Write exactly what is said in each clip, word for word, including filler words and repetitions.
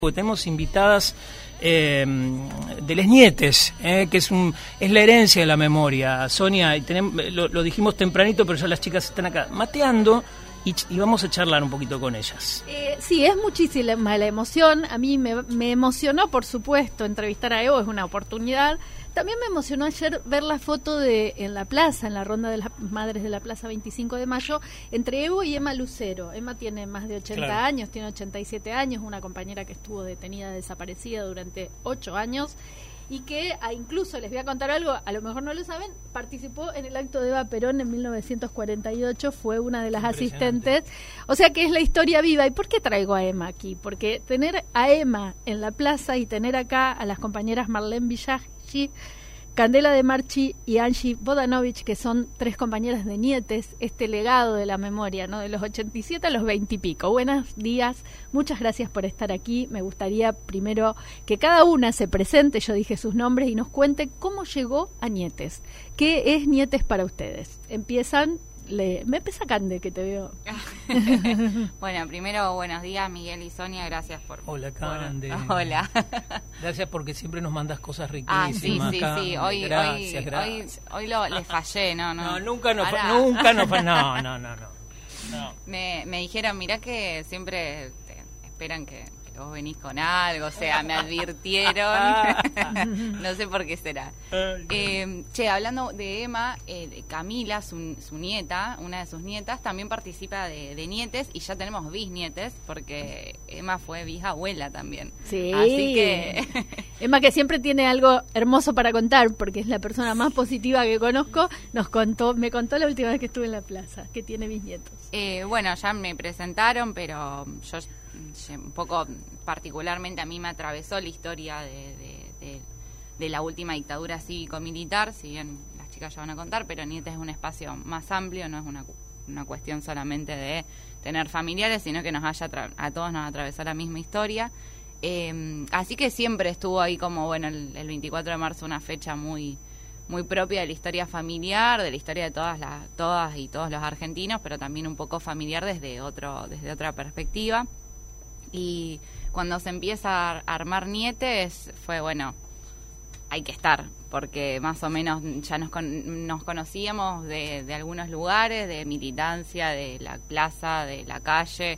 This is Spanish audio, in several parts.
Tenemos invitadas eh, de les nietes, eh, que es un es la herencia de la memoria. Sonia, y tenemos, lo, lo dijimos tempranito, pero ya las chicas están acá mateando y, y vamos a charlar un poquito con ellas. Eh, sí, es muchísima la emoción. A mí me, me emocionó, por supuesto, entrevistar a Evo, es una oportunidad. También me emocionó ayer ver la foto de en la plaza, en la ronda de las madres de la plaza veinticinco de mayo, entre Evo y Emma Lucero. Emma tiene más de ochenta claro. años, tiene ochenta y siete años, una compañera que estuvo detenida, desaparecida durante ocho años y que a, incluso, les voy a contar algo, a lo mejor no lo saben, participó en el acto de Eva Perón en mil novecientos cuarenta y ocho, fue una de las asistentes. O sea que es la historia viva. ¿Y por qué traigo a Emma aquí? Porque tener a Emma en la plaza y tener acá a las compañeras Marlene Villaggi, Candela de Marchi y Angie Bodanovich, que son tres compañeras de nietes, este legado de la memoria, ¿no? De los ochenta y siete a los veinte y pico. Buenos días, muchas gracias por estar aquí. Me gustaría primero que cada una se presente, yo dije sus nombres, y nos cuente cómo llegó a Nietes. ¿Qué es Nietes para ustedes? Empiezan, le, me pesa Cande, que te veo. Bueno, primero, buenos días, Miguel y Sonia, gracias por... Hola, Cande. Por, hola. Gracias porque siempre nos mandas cosas riquísimas. Ah, sí, sí, Cande. sí, hoy, gracias, hoy, gracias. hoy, hoy lo, les fallé, no, no. No, nunca nos Ahora... nunca nos no, no, no, no. no. Me, me dijeron, mirá que siempre te esperan que... vos venís con algo, o sea, me advirtieron, no sé por qué será. Eh, che, hablando de Emma, eh, Camila, su, su nieta, una de sus nietas, también participa de, de nietes y ya tenemos bisnietes, porque Emma fue bisabuela también. Sí. Así que... Emma, que siempre tiene algo hermoso para contar, porque es la persona más positiva que conozco, nos contó, me contó la última vez que estuve en la plaza, que tiene bisnietos. Eh, bueno, ya me presentaron, pero yo... un poco particularmente a mí me atravesó la historia de, de, de, de la última dictadura cívico-militar, si bien las chicas ya van a contar, pero Nietes es un espacio más amplio, no es una, una cuestión solamente de tener familiares, sino que nos haya a todos nos atravesó la misma historia. Eh, así que siempre estuvo ahí como, bueno, el, el veinticuatro de marzo una fecha muy muy propia de la historia familiar, de la historia de todas las todas y todos los argentinos, pero también un poco familiar desde otro desde otra perspectiva. Y cuando se empieza a armar Nietes fue, bueno, hay que estar, porque más o menos ya nos, con, nos conocíamos de, de algunos lugares, de militancia, de la plaza, de la calle,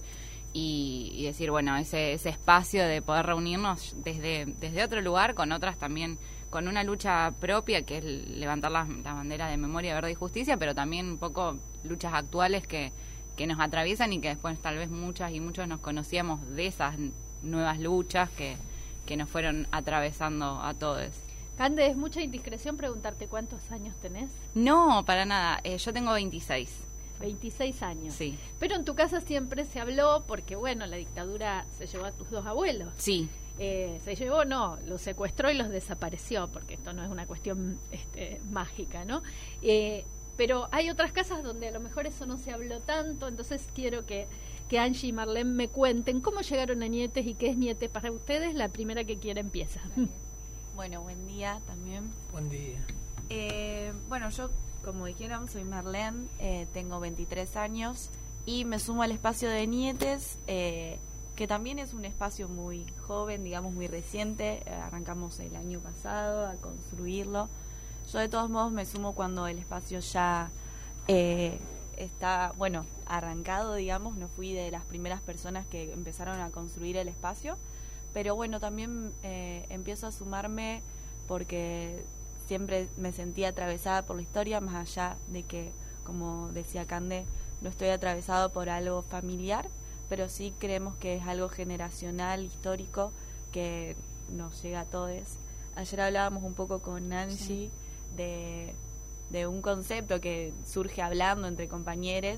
y, y decir, bueno, ese, ese espacio de poder reunirnos desde, desde otro lugar, con otras también, con una lucha propia, que es levantar la, la bandera de memoria, verdad y justicia, pero también un poco luchas actuales que... que nos atraviesan y que después tal vez muchas y muchos nos conocíamos de esas nuevas luchas que, que nos fueron atravesando a todos. Cande, es mucha indiscreción preguntarte cuántos años tenés. No, para nada, eh, yo tengo veintiséis. veintiséis años. Sí. Pero en tu casa siempre se habló, porque bueno, la dictadura se llevó a tus dos abuelos. Sí. Eh, se llevó, no, los secuestró y los desapareció, porque esto no es una cuestión este, mágica, ¿no? Eh, Pero hay otras casas donde a lo mejor eso no se habló tanto, entonces quiero que, que Angie y Marlene me cuenten cómo llegaron a Nietes y qué es Nietes para ustedes. La primera que quiera empieza. Bueno, buen día también. Buen día. Eh, bueno, yo, como dijeron, soy Marlene, eh, tengo veintitrés años y me sumo al espacio de Nietes, eh, que también es un espacio muy joven, digamos muy reciente. Eh, arrancamos el año pasado a construirlo. Yo de todos modos me sumo cuando el espacio ya eh, está, bueno, arrancado, digamos. No fui de las primeras personas que empezaron a construir el espacio, pero bueno, también eh, empiezo a sumarme porque siempre me sentí atravesada por la historia, más allá de que, como decía Cande, no estoy atravesado por algo familiar, pero sí creemos que es algo generacional, histórico, que nos llega a todos. Ayer hablábamos un poco con Nancy, sí. De, de un concepto que surge hablando entre compañeros,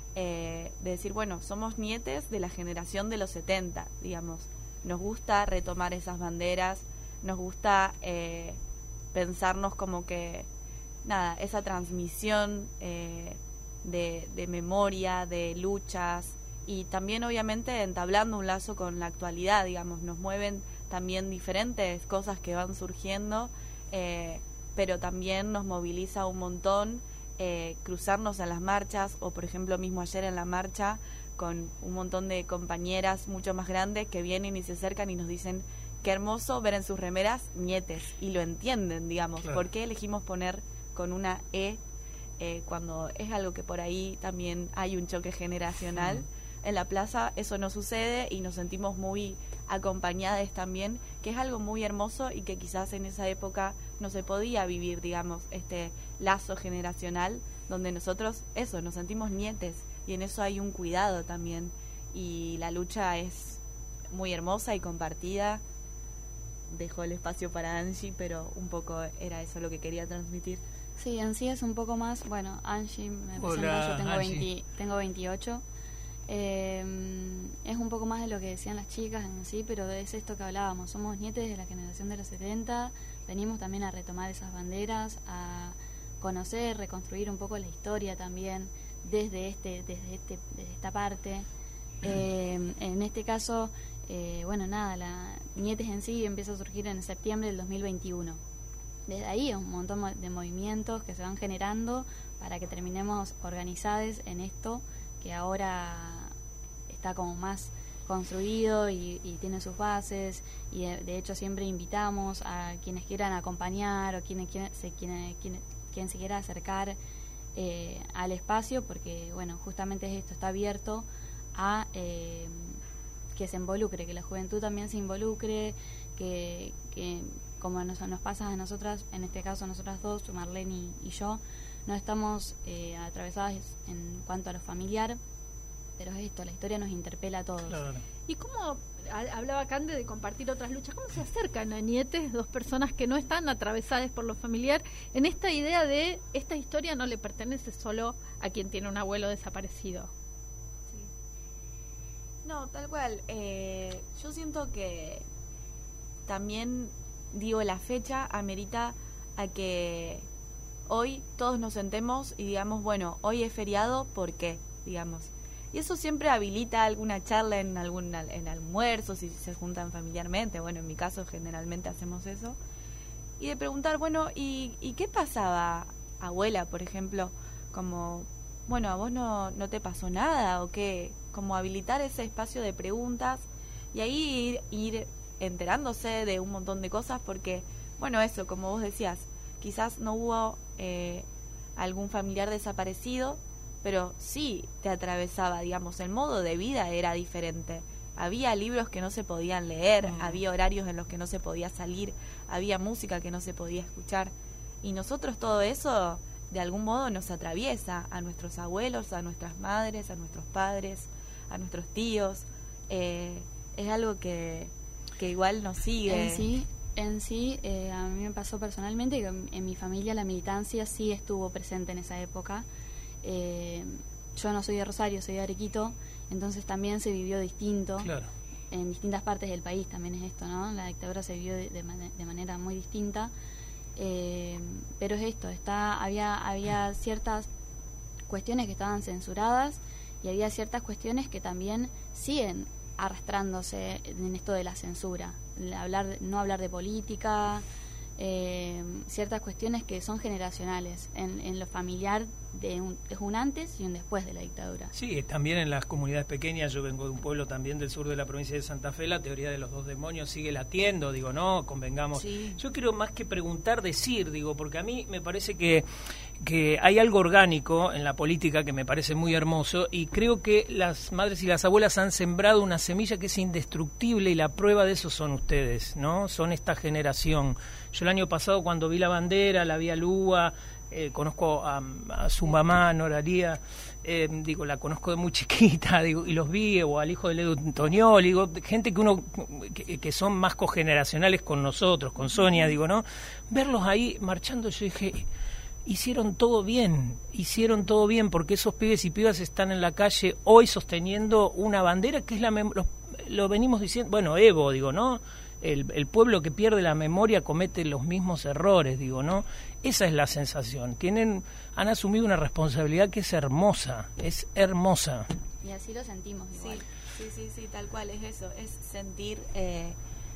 eh, de decir, bueno, somos nietes de la generación de los setenta, digamos. Nos gusta retomar esas banderas, nos gusta eh, pensarnos como que, nada, esa transmisión eh, de, de memoria, de luchas, y también obviamente entablando un lazo con la actualidad, digamos. Nos mueven también diferentes cosas que van surgiendo, eh, pero también nos moviliza un montón eh, cruzarnos en las marchas, o por ejemplo mismo ayer en la marcha con un montón de compañeras mucho más grandes que vienen y se acercan y nos dicen qué hermoso ver en sus remeras nietes, y lo entienden, digamos, claro. ¿Por qué elegimos poner con una E eh, cuando es algo que por ahí también hay un choque generacional? Mm. En la plaza eso no sucede y nos sentimos muy acompañadas también, que es algo muy hermoso y que quizás en esa época no se podía vivir, digamos, este lazo generacional donde nosotros, eso, nos sentimos nietes, y en eso hay un cuidado también, y la lucha es muy hermosa y compartida. Dejo el espacio para Angie, pero un poco era eso lo que quería transmitir. Sí, en sí es un poco más, bueno, Angie me Hola, presenta, yo tengo, Angie. veinte, tengo veintiocho. Eh, es un poco más de lo que decían las chicas en sí, pero es esto que hablábamos, somos nietes de la generación de los setenta, venimos también a retomar esas banderas, a conocer, reconstruir un poco la historia también desde este, desde este, desde esta parte. Eh, en este caso, eh, bueno, nada, la Nietes en sí empieza a surgir en septiembre del dos mil veintiuno. Desde ahí un montón de movimientos que se van generando para que terminemos organizados en esto que ahora está como más construido y, y tiene sus bases, y de, de hecho siempre invitamos a quienes quieran acompañar o quienes, quienes, se, quienes, quienes quien se quiera acercar eh, al espacio, porque bueno, justamente es esto, está abierto a eh, que se involucre, que la juventud también se involucre, que, que como nos, nos pasa a nosotras, en este caso nosotras dos, Marlene y, y yo, no estamos eh, atravesadas en cuanto a lo familiar, pero es esto, la historia nos interpela a todos. Claro. ¿Y cómo, hablaba Cande de compartir otras luchas, cómo se acercan a Nietes dos personas que no están atravesadas por lo familiar en esta idea de esta historia no le pertenece solo a quien tiene un abuelo desaparecido? Sí. No, tal cual. Eh, yo siento que también, digo, la fecha amerita a que hoy todos nos sentemos y digamos, bueno, hoy es feriado, ¿por qué? Digamos. Y eso siempre habilita alguna charla en algún en almuerzo, si se juntan familiarmente. Bueno, en mi caso generalmente hacemos eso. Y de preguntar, bueno, ¿y, y qué pasaba, abuela, por ejemplo? Como, bueno, ¿a vos no, no te pasó nada? ¿O qué? Como habilitar ese espacio de preguntas y ahí ir, ir enterándose de un montón de cosas, porque, bueno, eso, como vos decías, quizás no hubo eh, algún familiar desaparecido, pero sí te atravesaba, digamos, el modo de vida era diferente. Había libros que no se podían leer, mm. había horarios en los que no se podía salir, había música que no se podía escuchar. Y nosotros todo eso, de algún modo, nos atraviesa a nuestros abuelos, a nuestras madres, a nuestros padres, a nuestros tíos. Eh, es algo que, que igual nos sigue. En sí, en sí eh, a mí me pasó personalmente que en, en mi familia la militancia sí estuvo presente en esa época. Eh, yo no soy de Rosario, soy de Arequito, entonces también se vivió distinto. Claro. En distintas partes del país también es esto, ¿no? La dictadura se vivió de, de, de manera muy distinta, eh, pero es esto, está había había ciertas cuestiones que estaban censuradas y había ciertas cuestiones que también siguen arrastrándose en esto de la censura, hablar no hablar de política, eh, ciertas cuestiones que son generacionales en, en lo familiar, de un, es un antes y un después de la dictadura. Sí, también en las comunidades pequeñas, yo vengo de un pueblo también del sur de la provincia de Santa Fe, la teoría de los dos demonios sigue latiendo, digo, no, convengamos. Sí. Yo quiero más que preguntar, decir, digo, porque a mí me parece que, que hay algo orgánico en la política que me parece muy hermoso, y creo que las madres y las abuelas han sembrado una semilla que es indestructible, y la prueba de eso son ustedes, ¿no? Son esta generación. Yo el año pasado, cuando vi la bandera, la vi a Lúa, Eh, conozco a, a su mamá, Noralía, eh, digo, la conozco de muy chiquita, digo, y los vi, o al hijo de Ledo Antoniol, digo, gente que uno que, que son más cogeneracionales con nosotros, con Sonia, digo, ¿no? Verlos ahí marchando, yo dije, hicieron todo bien, hicieron todo bien, porque esos pibes y pibas están en la calle hoy sosteniendo una bandera que es la mem- lo, lo venimos diciendo, bueno, Evo, digo, ¿no? El, el pueblo que pierde la memoria comete los mismos errores, digo, ¿no? Esa es la sensación. Tienen, han asumido una responsabilidad que es hermosa, es hermosa. Y así lo sentimos igual. Sí, sí, sí, sí, tal cual es eso, es sentir eh,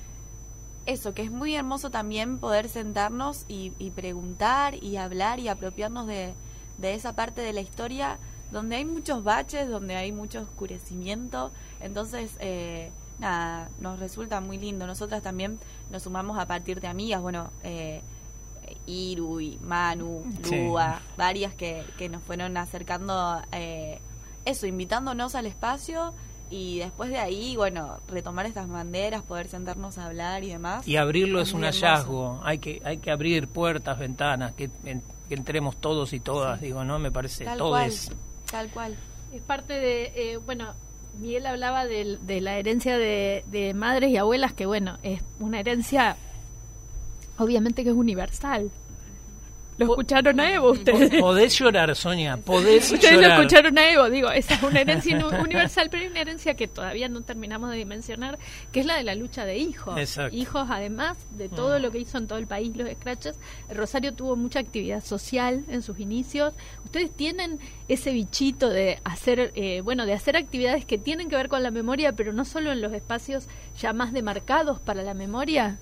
eso, que es muy hermoso también poder sentarnos y, y preguntar y hablar y apropiarnos de, de esa parte de la historia donde hay muchos baches, donde hay mucho oscurecimiento. Entonces, eh, nada, nos resulta muy lindo. Nosotras también nos sumamos a partir de amigas, bueno, eh, Iru y Manu, Lua, sí. varias que, que nos fueron acercando, eh, eso, invitándonos al espacio. Y después de ahí, bueno, retomar estas banderas, poder sentarnos a hablar y demás. Y abrirlo es, es un hermoso. hallazgo. Hay que hay que abrir puertas, ventanas, que, en, que entremos todos y todas, sí. digo, ¿no? Me parece, tal todo cual, es... Tal cual. Es parte de, eh, bueno, Miguel hablaba de, de la herencia de, de madres y abuelas, que bueno, es una herencia, obviamente que es universal. ¿Lo escucharon a Evo ustedes? Podés llorar, Sonia, podés ustedes llorar. Lo escucharon a Evo, digo, esa es una herencia universal, pero hay una herencia que todavía no terminamos de dimensionar, que es la de la lucha de hijos. Exacto. Hijos, además de todo mm. lo que hizo en todo el país los Scratches, el Rosario tuvo mucha actividad social en sus inicios. ¿Ustedes tienen ese bichito de hacer, eh, bueno, de hacer actividades que tienen que ver con la memoria, pero no solo en los espacios ya más demarcados para la memoria?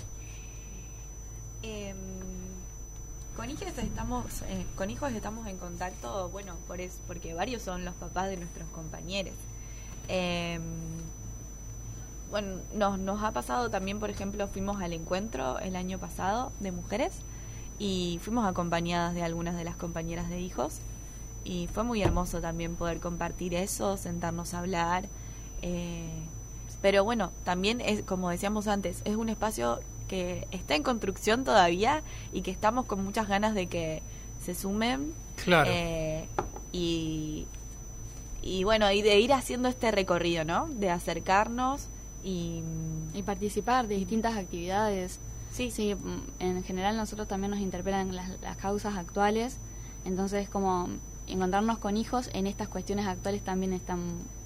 Eh... Con hijos estamos, eh, con hijos estamos en contacto, bueno, por eso, porque varios son los papás de nuestros compañeros. Eh, bueno, nos, nos ha pasado también, por ejemplo, fuimos al encuentro el año pasado de mujeres y fuimos acompañadas de algunas de las compañeras de hijos y fue muy hermoso también poder compartir eso, sentarnos a hablar. Eh, pero bueno, también es, como decíamos antes, es un espacio que está en construcción todavía y que estamos con muchas ganas de que se sumen. Claro. Eh, y, y bueno, y de ir haciendo este recorrido, ¿no? De acercarnos y... Y participar de distintas actividades. Sí. Sí, en general nosotros también nos interpelan las, las causas actuales, entonces como encontrarnos con hijos en estas cuestiones actuales también están,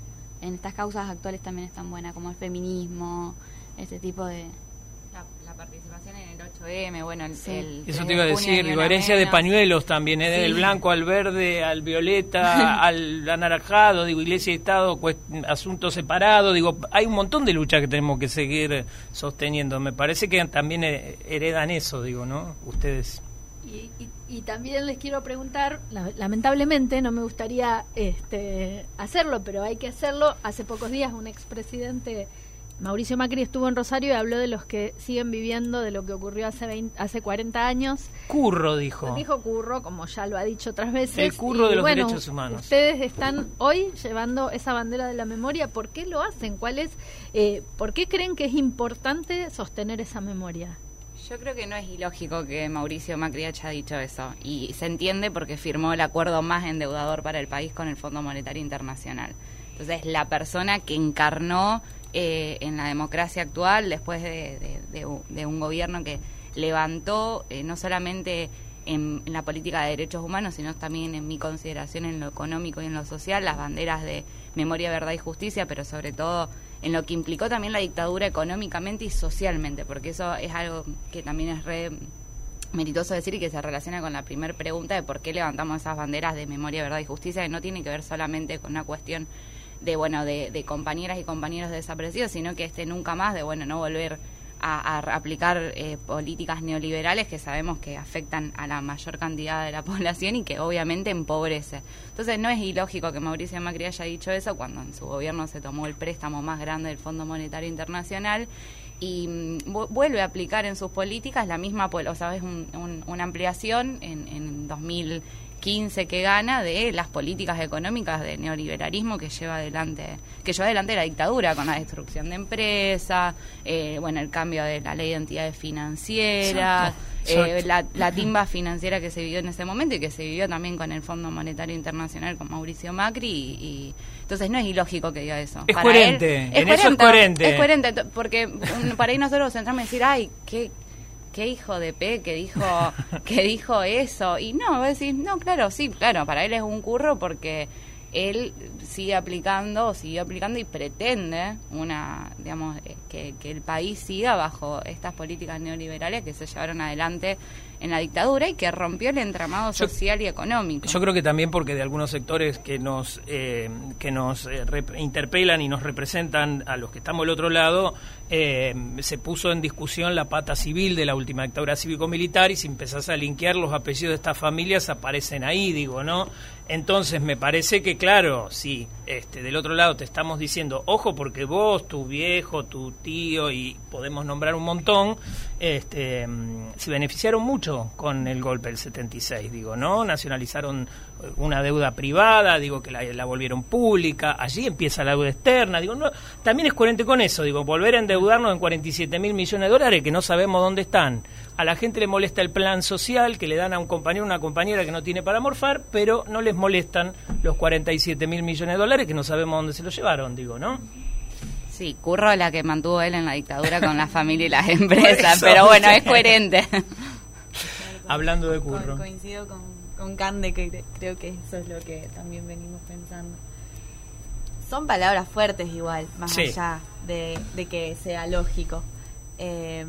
en estas causas actuales también están buenas, como el feminismo, este tipo de... La, la participación en el ocho eme, bueno, el, sí. el Eso te iba a decir, digo, herencia de pañuelos también, ¿eh? Sí. Del blanco al verde, al violeta, al anaranjado, digo, Iglesia y Estado, pues, asuntos separados, digo, hay un montón de luchas que tenemos que seguir sosteniendo. Me parece que también heredan eso, digo, ¿no? Ustedes. Y, y, y también les quiero preguntar, lamentablemente no me gustaría este, hacerlo, pero hay que hacerlo. Hace pocos días un expresidente, Mauricio Macri, estuvo en Rosario y habló de los que siguen viviendo de lo que ocurrió hace veinte, hace cuarenta años. Curro, dijo. Dijo curro, como ya lo ha dicho otras veces. El curro y, de los bueno, derechos humanos. Ustedes están hoy llevando esa bandera de la memoria. ¿Por qué lo hacen? ¿Cuál es, eh, ¿Por qué creen que es importante sostener esa memoria? Yo creo que no es ilógico que Mauricio Macri haya dicho eso, y se entiende porque firmó el acuerdo más endeudador para el país con el Fondo Monetario Internacional. Entonces, la persona que encarnó eh, en la democracia actual, después de, de, de, de un gobierno que levantó eh, no solamente en, en la política de derechos humanos, sino también en mi consideración en lo económico y en lo social, las banderas de memoria, verdad y justicia, pero sobre todo en lo que implicó también la dictadura económicamente y socialmente, porque eso es algo que también es re meritoso decir y que se relaciona con la primera pregunta de por qué levantamos esas banderas de memoria, verdad y justicia, que no tiene que ver solamente con una cuestión de, bueno, de, de compañeras y compañeros desaparecidos, sino que este nunca más de, bueno, no volver a, a aplicar eh, políticas neoliberales que sabemos que afectan a la mayor cantidad de la población y que obviamente empobrece. Entonces no es ilógico que Mauricio Macri haya dicho eso cuando en su gobierno se tomó el préstamo más grande del Fondo Monetario Internacional y mm, vuelve a aplicar en sus políticas la misma, o sea, es un, un, una ampliación en, en dos mil quince que gana de las políticas económicas de neoliberalismo que lleva adelante que lleva adelante la dictadura, con la destrucción de empresas, eh, bueno, el cambio de la ley de entidades financieras, exacto, exacto. Eh, la, la timba financiera que se vivió en ese momento y que se vivió también con el Fondo Monetario Internacional con Mauricio Macri y, y entonces no es ilógico que diga eso. Es para coherente, él, en es eso coherente, es coherente. Es coherente, porque um, para ahí nosotros centramos y decir, ay, qué qué hijo de P que dijo que dijo eso, y no, voy a decir, no, claro, sí, claro, para él es un curro porque él sigue aplicando o siguió aplicando y pretende una, digamos, que, que el país siga bajo estas políticas neoliberales que se llevaron adelante en la dictadura y que rompió el entramado Yo- social y económico. Yo creo que también porque de algunos sectores que nos eh, que nos eh, rep- interpelan y nos representan a los que estamos del otro lado, eh, se puso en discusión la pata civil de la última dictadura cívico-militar, y si empezás a linkear los apellidos de estas familias aparecen ahí, digo, ¿no? Entonces me parece que, claro, sí, este, del otro lado te estamos diciendo, ojo, porque vos, tu viejo, tu tío, y podemos nombrar un montón, este, mm, se beneficiaron mucho con el golpe del setenta y seis, digo, ¿no? Nacionalizaron una deuda privada, digo, que la, la volvieron pública, allí empieza la deuda externa, digo, no, también es coherente con eso, digo, volver a endeudarnos en cuarenta y siete mil millones de dólares que no sabemos dónde están. A la gente le molesta el plan social que le dan a un compañero o una compañera que no tiene para morfar, pero no les molestan los cuarenta y siete mil millones de dólares que no sabemos dónde se los llevaron, digo, ¿no? Sí, Curro la que mantuvo él en la dictadura con la familia y las empresas, eso, pero bueno, sí. es coherente. Hablando de Co- Curro. Coincido con, con Cande, que cre- creo que eso es lo que también venimos pensando. Son palabras fuertes igual, más Sí. allá de, de que sea lógico. Eh,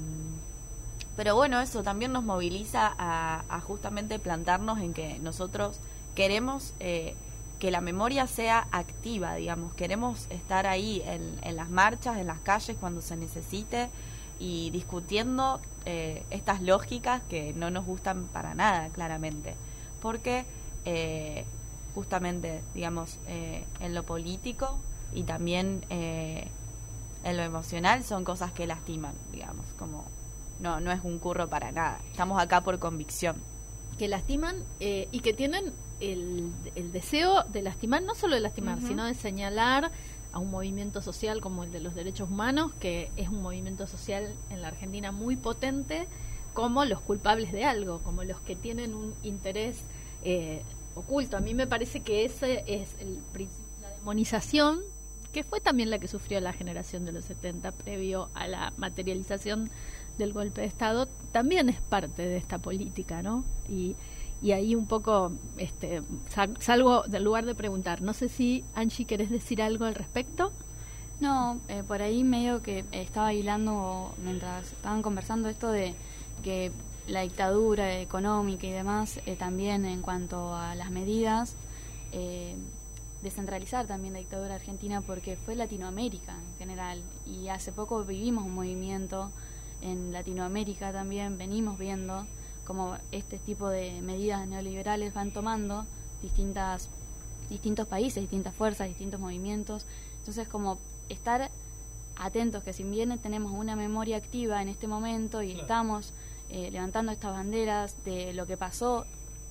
pero bueno, eso también nos moviliza a, a justamente plantarnos en que nosotros queremos eh, que la memoria sea activa, digamos. Queremos estar ahí en, en las marchas, en las calles cuando se necesite, y discutiendo eh, estas lógicas que no nos gustan para nada, claramente, porque eh, justamente, digamos, eh, en lo político y también eh, en lo emocional son cosas que lastiman, digamos, como no no es un Curro para nada, estamos acá por convicción. Que lastiman eh, y que tienen el, el deseo de lastimar, no solo de lastimar, Ujú. sino de señalar a un movimiento social como el de los derechos humanos, que es un movimiento social en la Argentina muy potente, como los culpables de algo, como los que tienen un interés eh, oculto. A mí me parece que ese es el principio, la demonización, que fue también la que sufrió la generación de los setenta previo a la materialización del golpe de Estado, también es parte de esta política, ¿no? Y, y ahí un poco este, sal- salgo del lugar de preguntar. No sé si, Angie, ¿querés decir algo al respecto? No, eh, por ahí medio que estaba hilando mientras estaban conversando esto de que la dictadura económica y demás, eh, también en cuanto a las medidas, eh, descentralizar también la dictadura argentina, porque fue Latinoamérica en general, y hace poco vivimos un movimiento en Latinoamérica también, venimos viendo cómo este tipo de medidas neoliberales van tomando distintas distintos países, distintas fuerzas, distintos movimientos. Entonces, como estar atentos, que si bien tenemos una memoria activa en este momento y Claro. estamos eh, levantando estas banderas de lo que pasó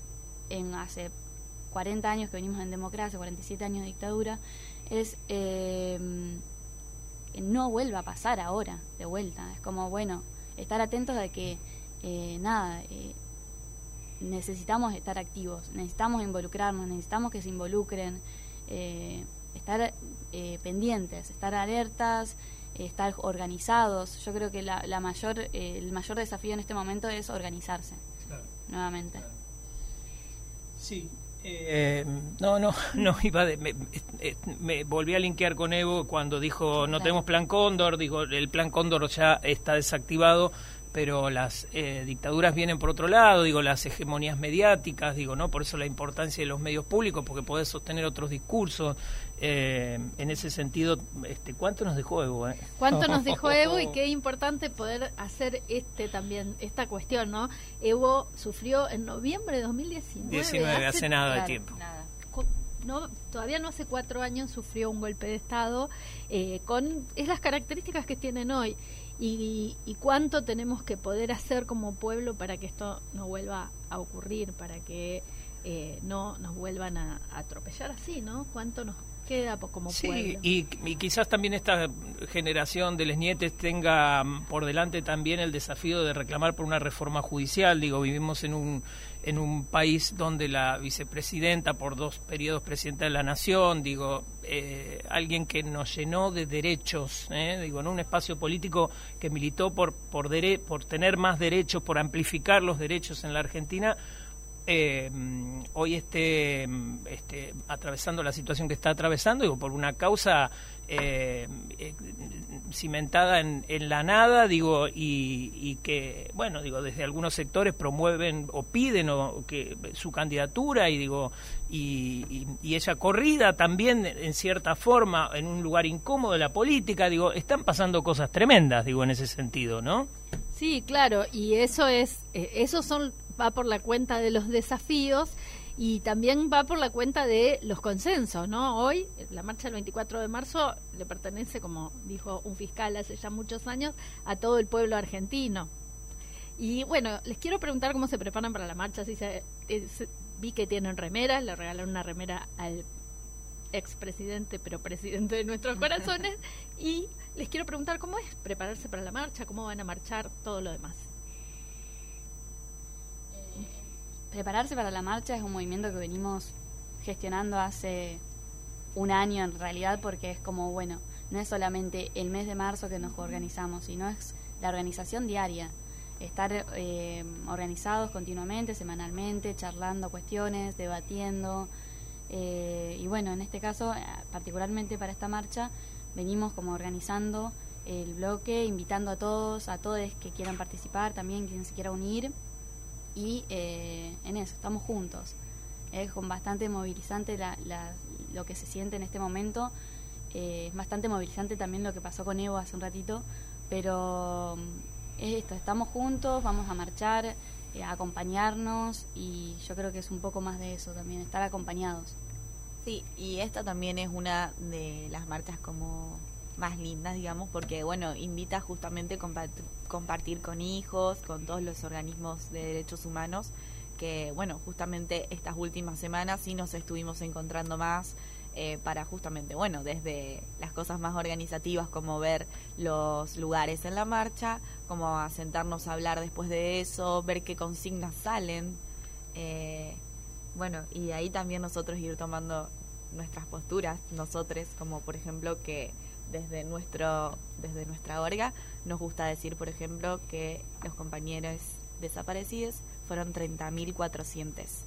en hace cuarenta años que venimos en democracia, cuarenta y siete años de dictadura, es eh, que no vuelva a pasar ahora, de vuelta. Es como, bueno, estar atentos de que, eh, nada, eh, necesitamos estar activos, necesitamos involucrarnos, necesitamos que se involucren, eh, estar eh, pendientes, estar alertas, eh, estar organizados. Yo creo que la, la mayor, eh, el mayor desafío en este momento es organizarse, Claro. nuevamente. Sí. Eh, no, no, no iba de, me, me, me volví a linkear con Evo cuando dijo no Claro. tenemos plan Cóndor, digo, el plan Cóndor ya está desactivado, pero las eh, dictaduras vienen por otro lado, digo, las hegemonías mediáticas, digo, ¿no? Por eso la importancia de los medios públicos, porque podés sostener otros discursos. Eh, en ese sentido, este, ¿cuánto nos dejó Evo? Eh? ¿Cuánto nos dejó Evo? Y qué importante poder hacer este también esta cuestión, ¿no? Evo sufrió en noviembre de dos mil diecinueve. diecinueve, hace nada de claro, tiempo. Nada. cu- no, todavía no hace cuatro años sufrió un golpe de Estado eh, con es las características que tienen hoy. Y, y cuánto tenemos que poder hacer como pueblo para que esto no vuelva a ocurrir, para que eh, no nos vuelvan a, a atropellar así, ¿no? ¿Cuánto nos queda po- como Sí, pueblo? y, y quizás también esta generación de les nietes tenga mm, por delante también el desafío de reclamar por una reforma judicial. Digo, vivimos en un en un país donde la vicepresidenta, por dos periodos presidenta de la Nación, digo, eh, alguien que nos llenó de derechos, eh, digo, en un espacio político que militó por por dere por tener más derechos, por amplificar los derechos en la Argentina. eh, hoy esté este, atravesando la situación que está atravesando, digo, por una causa eh, eh, cimentada en, en la nada, digo, y, y que, bueno, digo, desde algunos sectores promueven o piden o, que su candidatura, y digo, y, y, y ella corrida también, en cierta forma, en un lugar incómodo de la política, digo, están pasando cosas tremendas, digo, en ese sentido, ¿no? Sí, claro, y eso es, eh, eso son, va por la cuenta de los desafíos y también va por la cuenta de los consensos, ¿no? Hoy, la marcha del veinticuatro de marzo le pertenece, como dijo un fiscal hace ya muchos años, a todo el pueblo argentino. Y bueno, les quiero preguntar cómo se preparan para la marcha. Si se, eh, se, vi que tienen remeras, le regalaron una remera al expresidente, pero presidente de nuestros corazones, y les quiero preguntar cómo es prepararse para la marcha, cómo van a marchar, todo lo demás. Prepararse para la marcha es un movimiento que venimos gestionando hace un año en realidad, porque es como, bueno, no es solamente el mes de marzo que nos organizamos, sino es la organización diaria, estar eh, organizados continuamente, semanalmente, charlando cuestiones, debatiendo, eh, y bueno, en este caso, particularmente para esta marcha, venimos como organizando el bloque, invitando a todos, a todos que quieran participar, también quien se quiera unir, y eh, en eso, estamos juntos. Es con bastante movilizante la, la, lo que se siente en este momento, eh, es bastante movilizante también lo que pasó con Evo hace un ratito, pero es esto, estamos juntos, vamos a marchar, eh, a acompañarnos, y yo creo que es un poco más de eso también, estar acompañados. Sí, y esta también es una de las marchas como más lindas, digamos, porque, bueno, invita justamente a compartir, compartir con hijos, con todos los organismos de derechos humanos, que, bueno, justamente estas últimas semanas sí nos estuvimos encontrando más eh, para justamente, bueno, desde las cosas más organizativas, como ver los lugares en la marcha, como a sentarnos a hablar después de eso, ver qué consignas salen, eh, bueno, y ahí también nosotros ir tomando nuestras posturas, nosotros, como por ejemplo que desde nuestro desde nuestra orga nos gusta decir, por ejemplo, que los compañeros desaparecidos fueron treinta mil cuatrocientos.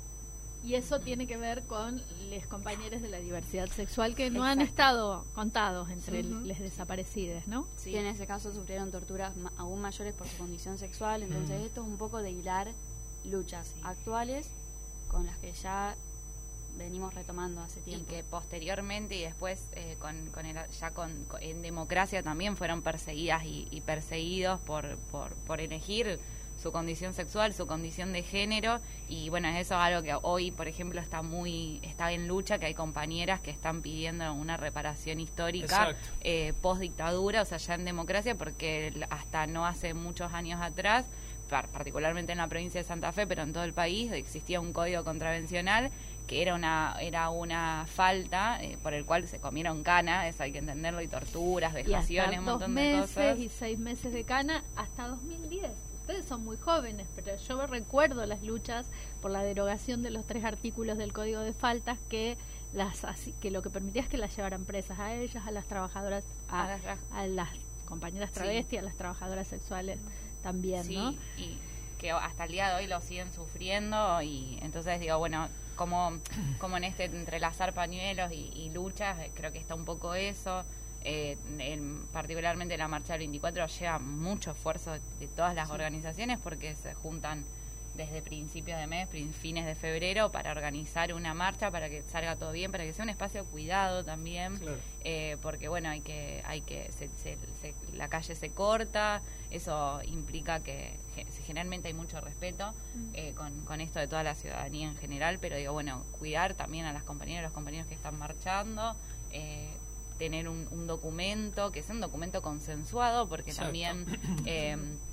Y eso tiene que ver con los compañeros de la diversidad sexual que no Exacto. han estado contados entre Uh-huh. los desaparecidos, ¿no? Sí. Que en ese caso sufrieron torturas ma- aún mayores por su condición sexual, entonces Mm. esto es un poco de hilar luchas actuales con las que ya venimos retomando hace Y tiempo. que posteriormente y después eh, con, con el, ya con, con- en democracia también fueron perseguidas y, y perseguidos por, por, por elegir su condición sexual, su condición de género, y bueno, eso es algo que hoy, por ejemplo, está muy está en lucha, que hay compañeras que están pidiendo una reparación histórica eh, post dictadura, o sea, ya en democracia, porque hasta no hace muchos años atrás, par- particularmente en la provincia de Santa Fe, pero en todo el país, existía un código contravencional que era una era una falta eh, por el cual se comieron cana, eso hay que entenderlo, y torturas, Y vejaciones, hasta un dos montón de meses cosas. y seis meses de cana hasta dos mil diez. Ustedes son muy jóvenes, pero yo recuerdo las luchas por la derogación de los tres artículos del Código de Faltas que las así- que lo que permitía es que las llevaran presas a ellas, a las trabajadoras, a, A las tra- a las compañeras Sí. travestis, a las trabajadoras sexuales también, Sí, ¿no? y que hasta el día de hoy lo siguen sufriendo, y entonces digo, bueno, como, como en este entrelazar pañuelos y, y luchas, eh, creo que está un poco eso. Eh, en, particularmente la marcha del veinticuatro lleva mucho esfuerzo de, de todas las Sí. organizaciones, porque se juntan desde principios de mes, prin- fines de febrero, para organizar una marcha, para que salga todo bien, para que sea un espacio cuidado también, Claro. eh, porque bueno, hay que hay que se, se- se- la calle se corta, eso implica que, que generalmente hay mucho respeto eh, con, con esto de toda la ciudadanía en general, pero digo, bueno, cuidar también a las compañeras y los compañeros que están marchando, eh, tener un, un documento, que sea un documento consensuado, porque Exacto. también eh,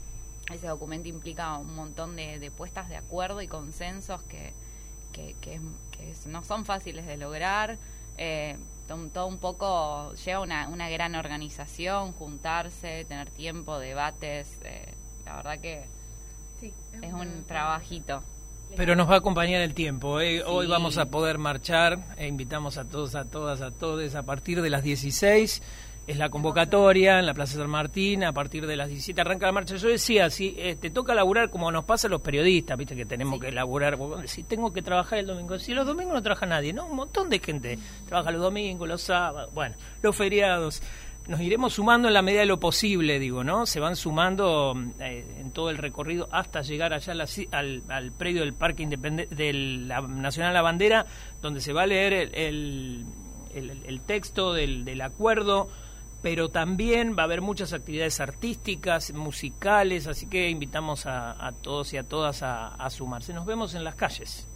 ese documento implica un montón de, de puestas de acuerdo y consensos que, que, que, es- que es- no son fáciles de lograr. Eh, to- todo un poco lleva una, una gran organización, juntarse, tener tiempo, debates. Eh, la verdad que Sí, es un trabajito. Pero nos va a acompañar el tiempo. ¿eh? Hoy Sí. vamos a poder marchar e invitamos a todos, a todas, a todos a partir de las dieciséis es la convocatoria en la Plaza San Martín, a partir de las diecisiete arranca la marcha. Yo decía, si eh, te toca laburar como nos pasa a los periodistas, viste que tenemos sí. que laburar, si tengo que trabajar el domingo, si los domingos no trabaja nadie, ¿no? Un montón de gente trabaja los domingos, los sábados, bueno, los feriados. Nos iremos sumando en la medida de lo posible, digo, ¿no? Se van sumando eh, en todo el recorrido hasta llegar allá a la, al, al predio del Parque Independiente de la Nacional La Bandera, donde se va a leer el, el, el, el texto del, del acuerdo, pero también va a haber muchas actividades artísticas, musicales, así que invitamos a, a todos y a todas a, a sumarse. Nos vemos en las calles.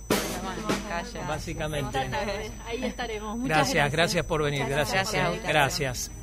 Básicamente. Ahí estaremos. Muchas gracias, gracias, gracias por venir. Gracias. Gracias. Gracias.